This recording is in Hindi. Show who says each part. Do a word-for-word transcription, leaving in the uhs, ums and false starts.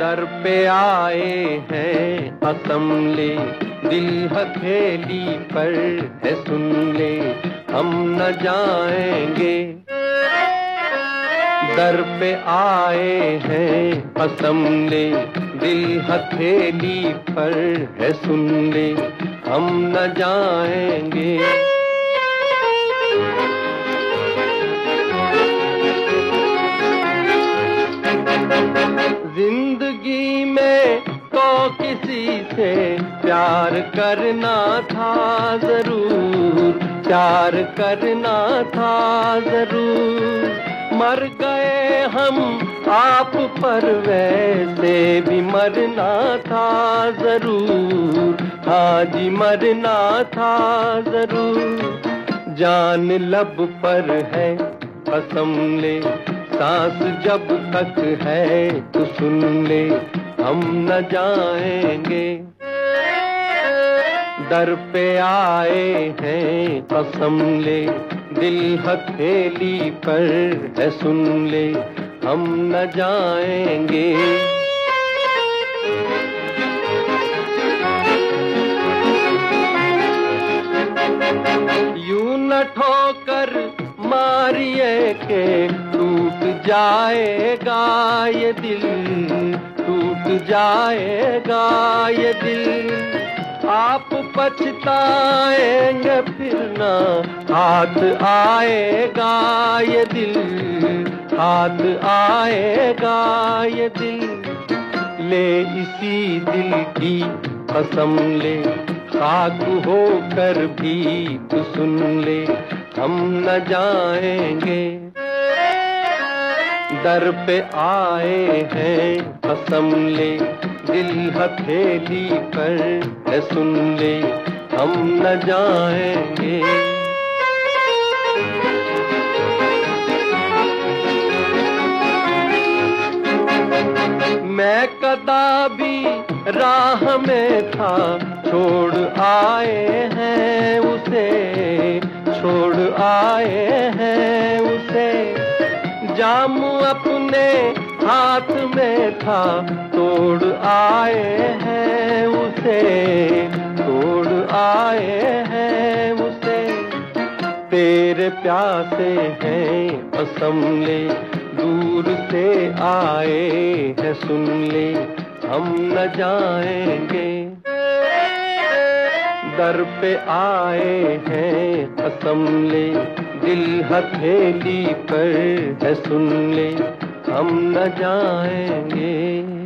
Speaker 1: दर पे आए हैं कसम ले, दिल हथेली पर है सुन ले, हम न जाएंगे। दर पे आए हैं कसम ले, दिल हथेली पर है सुन ले, हम न जाएंगे। जिंदगी में तो किसी से प्यार करना था जरूर, प्यार करना था जरूर। मर गए हम आप पर वैसे भी मरना था जरूर, हाँ जी मरना था जरूर। जान लब पर है कसम ले, सांस जब तक है तो सुन ले, हम न जाएंगे। दर पे आए हैं कसम ले, दिल हथेली पर है सुन ले, हम न जाएंगे। यूं न ठोकर मारिए के टूट जाएगा ये दिल, टूट जाएगा ये दिल। आप पछताएंगे फिर ना हाथ आएगा ये दिल, हाथ आएगा ये दिल। ले इसी दिल की कसम ले, खाक होकर भी तू सुन ले, हम न जाएंगे। दर पे आए हैं कसम ले, दिल हथेली पर है सुन ले, हम न जाएंगे। मैं कदाबी राह में था, छोड़ आए हैं उसे, छोड़ आए हैं उसे। जाम अपने हाथ में था, तोड़ आए हैं उसे, तोड़ आए हैं उसे। तेरे प्यासे हैं कसम ले, दूर से आए हैं सुन ले, हम न जाएंगे। दर पे आए हैं कसम ले, दिल हथेली पर है सुन ले, हम न जाएंगे।